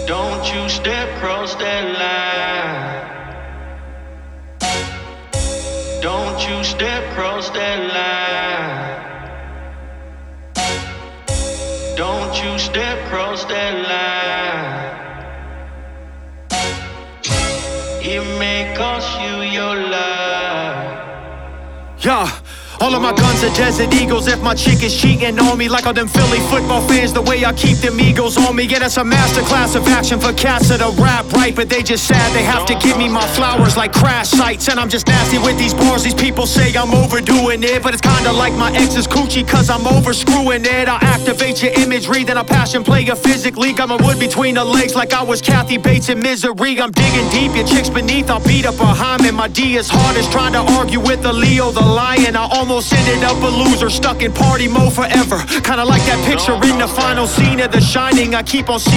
Don't you step across that line. Don't you step across that line. Don't you step across that line. It may cost you your life. Yeah. All of my guns are Desert Eagles. If my chick is cheating on me, like all them Philly football fans, the way I keep them Eagles on me. Yeah, that's a masterclass of action for cats that are rap right, but they just sad they have to give me my flowers like crash sites. And I'm just nasty with these bars. These people say I'm overdoing it, but it's kinda like my ex's coochie, cause I'm over screwing it. I activate your imagery, then I passion play you physically. Got my wood between the legs like I was Kathy Bates in Misery. I'm digging deep, your chick's beneath, I'll beat up a hymen. My D is hard as trying to argue with a Leo the lion. I almost ended up a loser, stuck in party mode forever. Kinda like that picture in the final scene of The Shining. I keep on seeing